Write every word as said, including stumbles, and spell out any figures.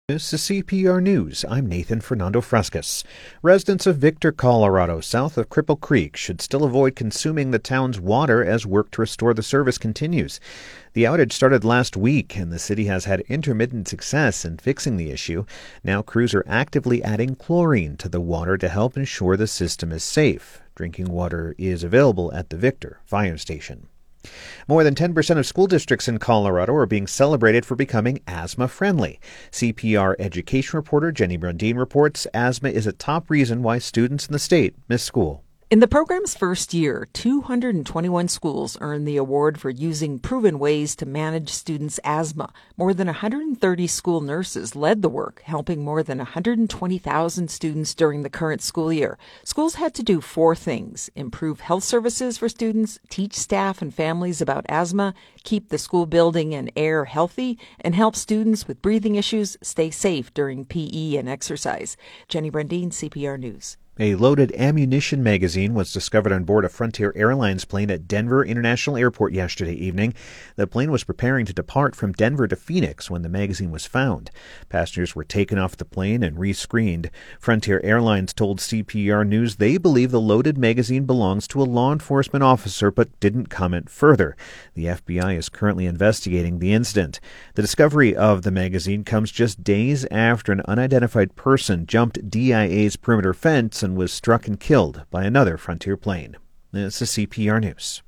This is C P R News. I'm Nathan Fernando Frascas. Residents of Victor, Colorado, south of Cripple Creek, should still avoid consuming the town's water as work to restore the service continues. The outage started last week, and the city has had intermittent success in fixing the issue. Now crews are actively adding chlorine to the water to help ensure the system is safe. Drinking water is available at the Victor Fire Station. More than ten percent of school districts in Colorado are being celebrated for becoming asthma-friendly. C P R education reporter Jenny Brundin reports asthma is a top reason why students in the state miss school. In the program's first year, two hundred twenty-one schools earned the award for using proven ways to manage students' asthma. More than one hundred thirty school nurses led the work, helping more than one hundred twenty thousand students during the current school year. Schools had to do four things: improve health services for students, teach staff and families about asthma, keep the school building and air healthy, and help students with breathing issues stay safe during P E and exercise. Jenny Brundin, C P R News. A loaded ammunition magazine was discovered on board a Frontier Airlines plane at Denver International Airport yesterday evening. The plane was preparing to depart from Denver to Phoenix when the magazine was found. Passengers were taken off the plane and rescreened. Frontier Airlines told C P R News they believe the loaded magazine belongs to a law enforcement officer but didn't comment further. The F B I is currently investigating the incident. The discovery of the magazine comes just days after an unidentified person jumped D I A's perimeter fence and was struck and killed by another Frontier plane. This is C P R News.